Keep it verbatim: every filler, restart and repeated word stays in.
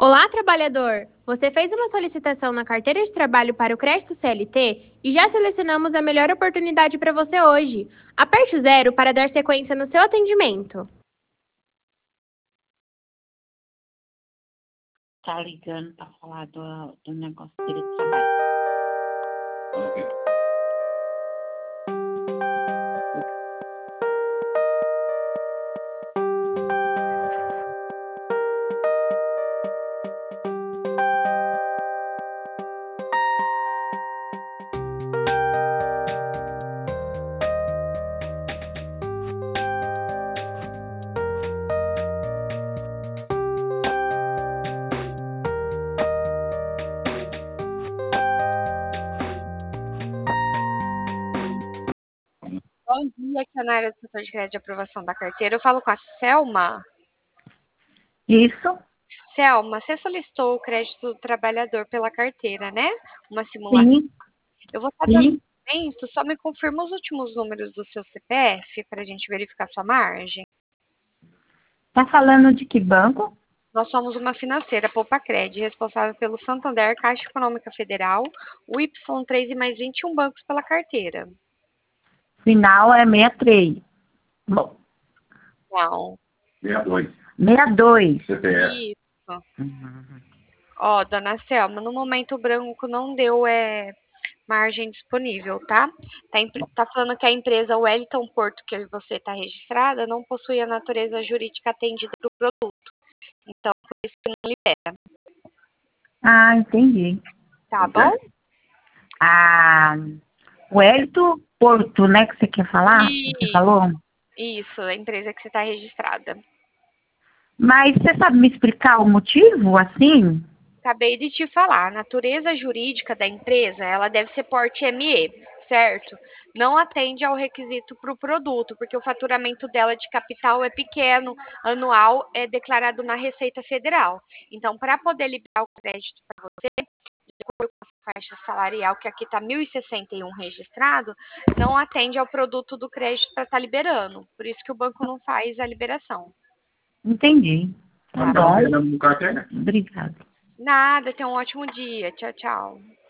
Olá, trabalhador! Você fez uma solicitação na carteira de trabalho para o crédito C L T e já selecionamos a melhor oportunidade para você hoje. Aperte o zero para dar sequência no seu atendimento. Tá ligando para falar do, do negócio dele de trabalho. Ok. Bom dia, aqui é na área do setor de crédito de aprovação da carteira. Eu falo com a Selma. Isso? Selma, você solicitou o crédito do trabalhador pela carteira, né? Uma simulação. Sim. Eu vou estar dando Sim. momento, só me confirma os últimos números do seu C P F para a gente verificar sua margem. Tá falando de que banco? Nós somos uma financeira, Poupacred, responsável pelo Santander, Caixa Econômica Federal, o Y três e mais vinte e um bancos pela carteira. Final é sessenta e três. Bom. Não. sessenta e dois. sessenta e dois. C P F. Isso. Uhum. Ó, dona Selma, no momento o branco não deu é, margem disponível, tá? Tá, tá falando que a empresa Wellington Porto, que você está registrada, não possui a natureza jurídica atendida do produto. Então, por isso que não libera. Ah, entendi. Tá bom? Ah, o Hélito Porto, né, que você quer falar? Você Isso, falou? isso, a empresa que você está registrada. Mas você sabe me explicar o motivo, assim? Acabei de te falar, a natureza jurídica da empresa, ela deve ser porte M E, certo? Não atende ao requisito para o produto, porque o faturamento dela de capital é pequeno, anual é declarado na Receita Federal. Então, para poder liberar o crédito para você, de acordo com a faixa salarial, que aqui está mil e sessenta e um registrado, não atende ao produto do crédito para estar liberando. Por isso que o banco não faz a liberação. Entendi. Tá Tá bom. no carteira? Obrigada. Nada, tenha um ótimo dia. Tchau, tchau.